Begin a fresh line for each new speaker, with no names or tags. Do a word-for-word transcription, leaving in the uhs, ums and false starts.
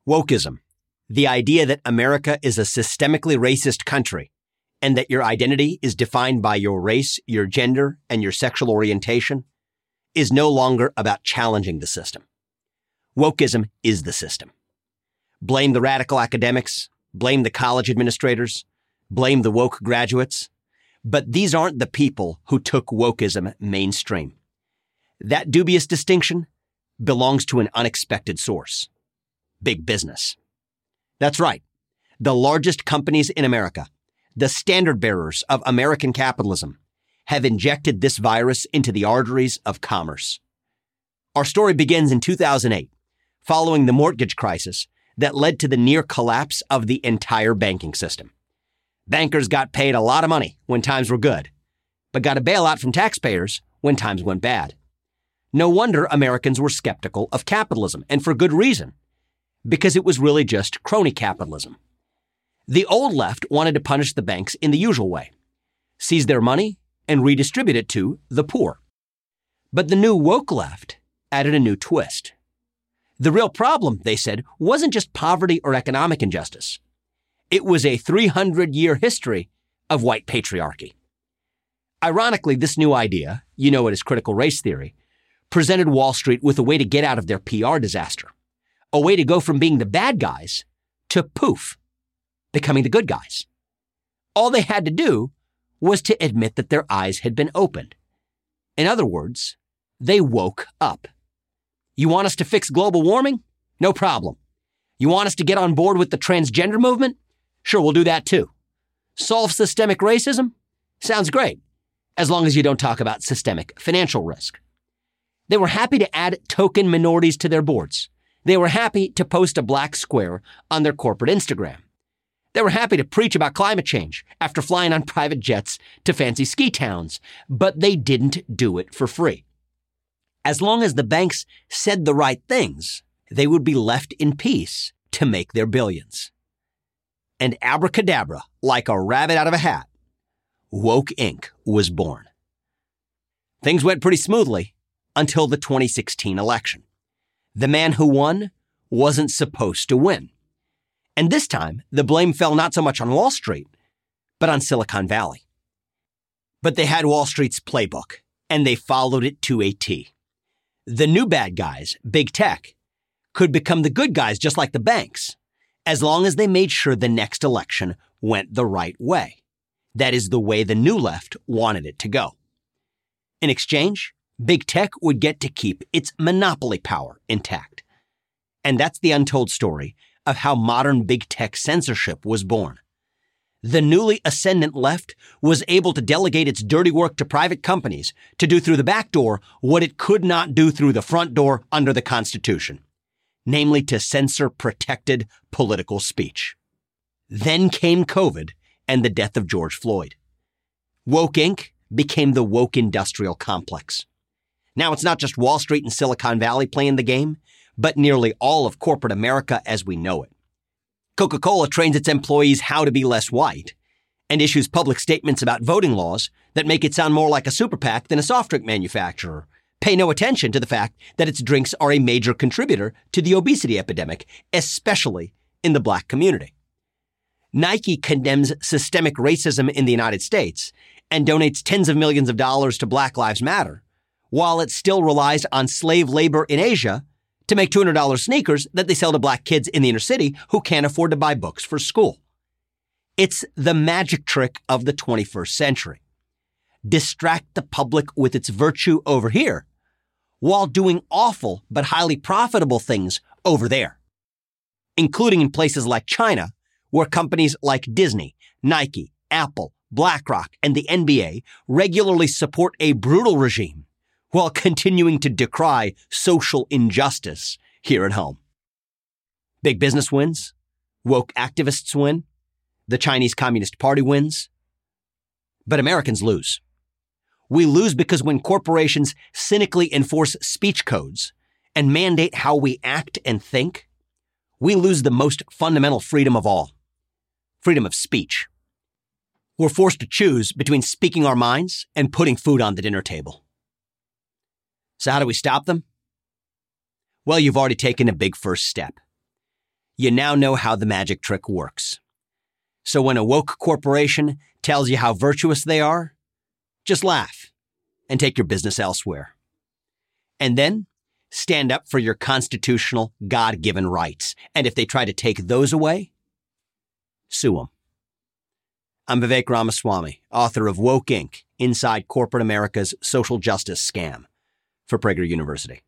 Wokeism, the idea that America is a systemically racist country and that your identity is defined by your race, your gender, and your sexual orientation, is no longer about challenging the system. Wokeism is the system. Blame the radical academics, blame the college administrators, blame the woke graduates, but these aren't the people who took wokeism mainstream. That dubious distinction belongs to an unexpected source. Big business. That's right. The largest companies in America, the standard bearers of American capitalism, have injected this virus into the arteries of commerce. Our story begins in two thousand eight, following the mortgage crisis that led to the near collapse of the entire banking system. Bankers got paid a lot of money when times were good, but got a bailout from taxpayers when times went bad. No wonder Americans were skeptical of capitalism, and for good reason, because it was really just crony capitalism. The old left wanted to punish the banks in the usual way, seize their money and redistribute it to the poor. But the new woke left added a new twist. The real problem, they said, wasn't just poverty or economic injustice. It was a three hundred year history of white patriarchy. Ironically, this new idea, you know it as critical race theory, presented Wall Street with a way to get out of their P R disaster. A way to go from being the bad guys to poof, becoming the good guys. All they had to do was to admit that their eyes had been opened. In other words, they woke up. You want us to fix global warming? No problem. You want us to get on board with the transgender movement? Sure, we'll do that too. Solve systemic racism? Sounds great, as long as you don't talk about systemic financial risk. They were happy to add token minorities to their boards. They were happy to post a black square on their corporate Instagram. They were happy to preach about climate change after flying on private jets to fancy ski towns, but they didn't do it for free. As long as the banks said the right things, they would be left in peace to make their billions. And abracadabra, like a rabbit out of a hat, Woke Incorporated was born. Things went pretty smoothly until the twenty sixteen election. The man who won wasn't supposed to win. And this time, the blame fell not so much on Wall Street, but on Silicon Valley. But they had Wall Street's playbook, and they followed it to a T. The new bad guys, big tech, could become the good guys just like the banks, as long as they made sure the next election went the right way. That is the way the new left wanted it to go. In exchange, big tech would get to keep its monopoly power intact. And that's the untold story of how modern big tech censorship was born. The newly ascendant left was able to delegate its dirty work to private companies to do through the back door what it could not do through the front door under the Constitution, namely to censor protected political speech. Then came COVID and the death of George Floyd. Woke Incorporated became the woke industrial complex. Now it's not just Wall Street and Silicon Valley playing the game, but nearly all of corporate America as we know it. Coca-Cola trains its employees how to be less white and issues public statements about voting laws that make it sound more like a super PAC than a soft drink manufacturer. Pay no attention to the fact that its drinks are a major contributor to the obesity epidemic, especially in the black community. Nike condemns systemic racism in the United States and donates tens of millions of dollars to Black Lives Matter, while it still relies on slave labor in Asia to make two hundred dollars sneakers that they sell to black kids in the inner city who can't afford to buy books for school. It's the magic trick of the twenty-first century. Distract the public with its virtue over here, while doing awful but highly profitable things over there, including in places like China, where companies like Disney, Nike, Apple, BlackRock, and the N B A regularly support a brutal regime while continuing to decry social injustice here at home. Big business wins, woke activists win, the Chinese Communist Party wins, but Americans lose. We lose because when corporations cynically enforce speech codes and mandate how we act and think, we lose the most fundamental freedom of all, freedom of speech. We're forced to choose between speaking our minds and putting food on the dinner table. So how do we stop them? Well, you've already taken a big first step. You now know how the magic trick works. So when a woke corporation tells you how virtuous they are, just laugh and take your business elsewhere. And then stand up for your constitutional, God-given rights. And if they try to take those away, sue them. I'm Vivek Ramaswamy, author of Woke Incorporated. Inside Corporate America's Social Justice Scam, for Prager University.